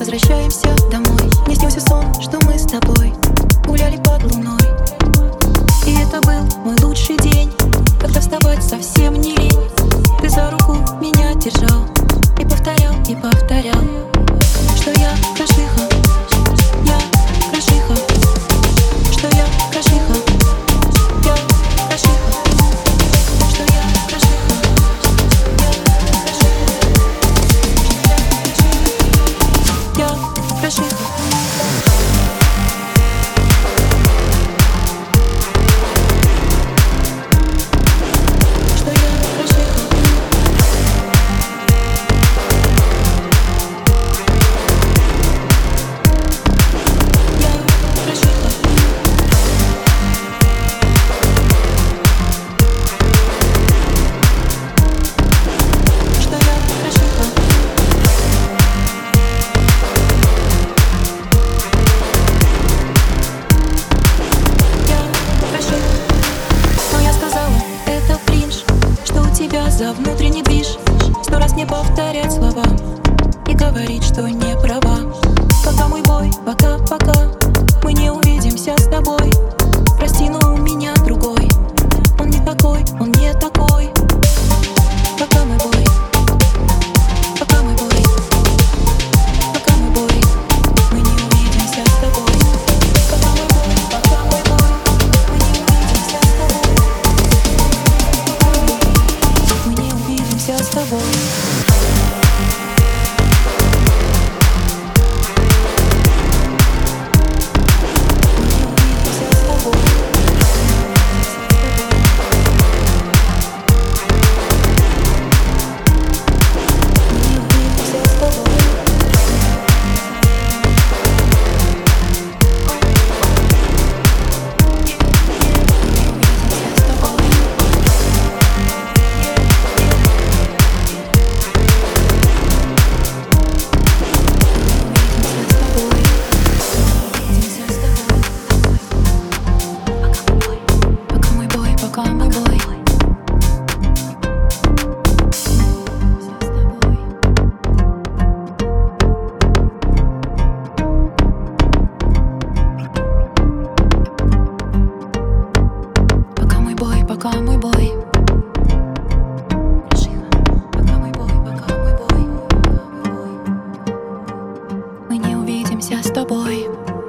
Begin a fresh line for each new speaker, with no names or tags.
возвращаемся домой. Мне снился сон, что мы с тобой гуляли под луной. И это был мой лучший день, когда вставать совсем не лень. Ты за руку меня держал и повторял, что я крашиха, я крашиха, что я крашиха, я крашиха, что я крашиха, я крашиха. За внутренний движ 100 раз не повторять слова и говорить, что не права. Пока мой бой, пока мы не увидимся с тобой. Прости, но у меня другой. Он не такой, он не такой. Пока мой бой, пока мой бой, пока мой бой, мы не увидимся с тобой. Пока мой бой, мы не увидимся с тобой. Мы не увидимся с тобой. Пока мой бой, пока мой бой, мы не увидимся с тобой.